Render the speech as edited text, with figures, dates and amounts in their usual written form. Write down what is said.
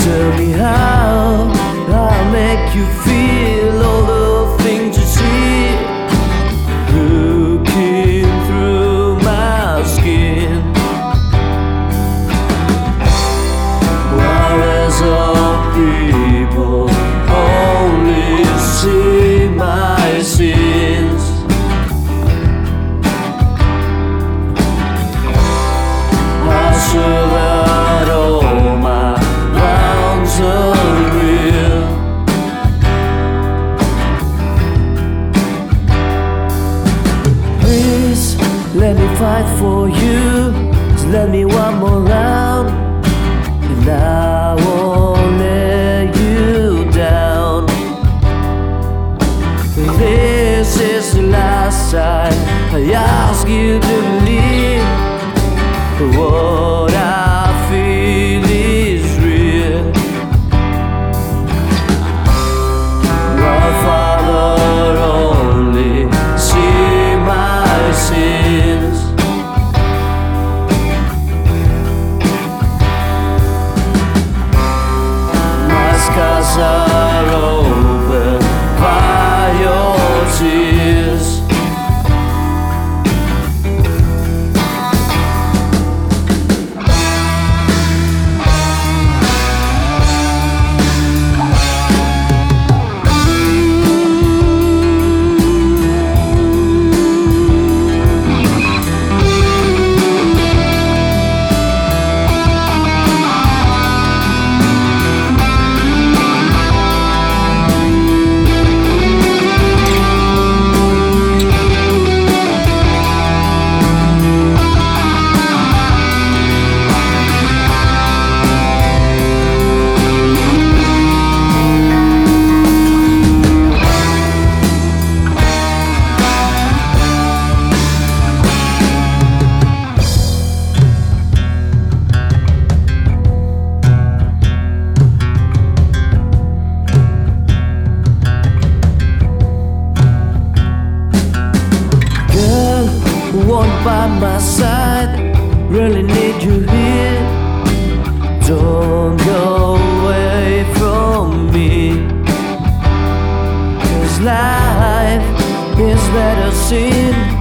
Tell me how I'll make you feel all the things you see, looking through my skin. Whereas all people only see my sins, I swear that all my rounds are real. Please let me fight for you. Just let me one more round, and I won't let you down. This is the last time I ask you to believe what I feel is real. My Father only see my sins. My scars are open by your tears. Walk by my side, really need you here. Don't go away from me, 'cause life is better seen